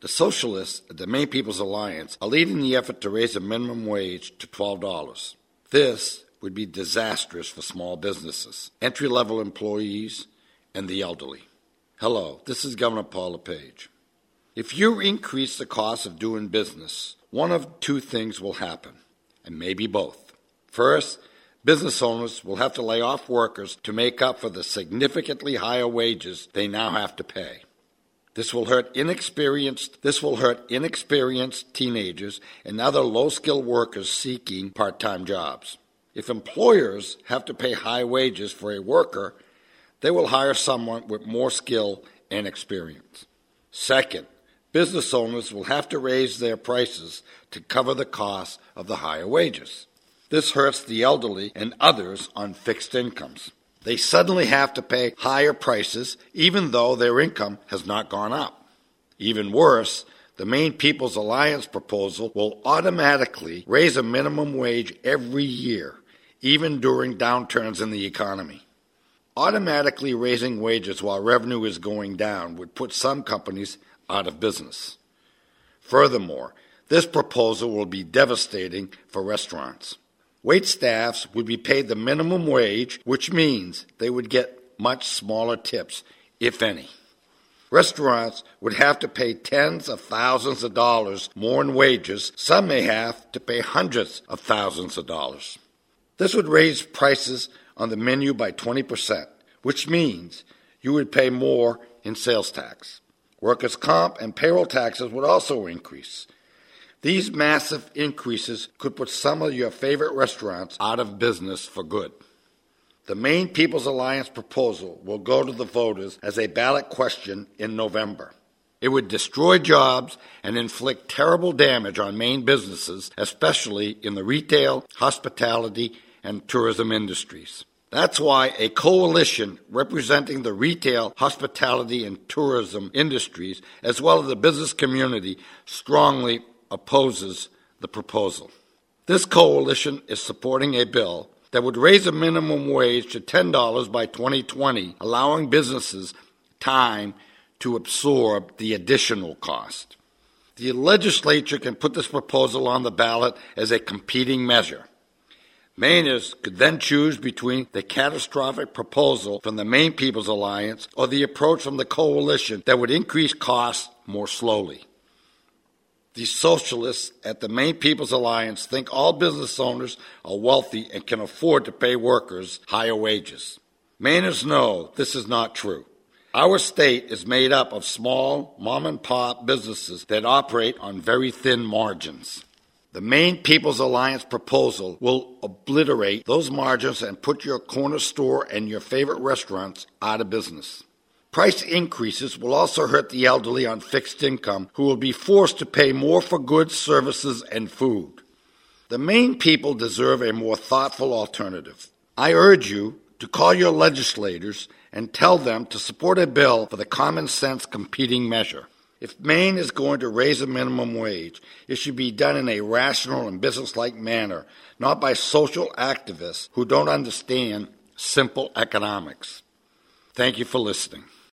The socialists at the Maine People's Alliance are leading the effort to raise the minimum wage to $12. This would be disastrous for small businesses, entry-level employees, and the elderly. Hello, this is Governor Paul LePage. If you increase the cost of doing business, one of two things will happen, and maybe both. First, business owners will have to lay off workers to make up for the significantly higher wages they now have to pay. This will hurt inexperienced teenagers and other low-skilled workers seeking part-time jobs. If employers have to pay high wages for a worker, they will hire someone with more skill and experience. Second, business owners will have to raise their prices to cover the cost of the higher wages. This hurts the elderly and others on fixed incomes. They suddenly have to pay higher prices even though their income has not gone up. Even worse, the Maine People's Alliance proposal will automatically raise a minimum wage every year, even during downturns in the economy. Automatically raising wages while revenue is going down would put some companies out of business. Furthermore, this proposal will be devastating for restaurants. Waitstaffs would be paid the minimum wage, which means they would get much smaller tips, if any. Restaurants would have to pay tens of thousands of dollars more in wages. Some may have to pay hundreds of thousands of dollars. This would raise prices on the menu by 20%, which means you would pay more in sales tax. Workers' comp and payroll taxes would also increase. These massive increases could put some of your favorite restaurants out of business for good. The Maine People's Alliance proposal will go to the voters as a ballot question in November. It would destroy jobs and inflict terrible damage on Maine businesses, especially in the retail, hospitality, and tourism industries. That's why a coalition representing the retail, hospitality, and tourism industries, as well as the business community, strongly opposes the proposal. This coalition is supporting a bill that would raise the minimum wage to $10 by 2020, allowing businesses time to absorb the additional cost. The legislature can put this proposal on the ballot as a competing measure. Mainers could then choose between the catastrophic proposal from the Maine People's Alliance or the approach from the coalition that would increase costs more slowly. The socialists at the Maine People's Alliance think all business owners are wealthy and can afford to pay workers higher wages. Mainers know this is not true. Our state is made up of small mom-and-pop businesses that operate on very thin margins. The Maine People's Alliance proposal will obliterate those margins and put your corner store and your favorite restaurants out of business. Price increases will also hurt the elderly on fixed income, who will be forced to pay more for goods, services, and food. The Maine people deserve a more thoughtful alternative. I urge you to call your legislators and tell them to support a bill for the common sense competing measure. If Maine is going to raise a minimum wage, it should be done in a rational and businesslike manner, not by social activists who don't understand simple economics. Thank you for listening.